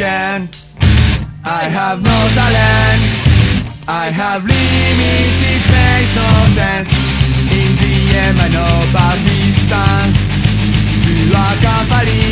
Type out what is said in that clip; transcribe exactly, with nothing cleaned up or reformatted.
again. I have no talent, I have limited pace, no sense. In the end I know persistence to accompany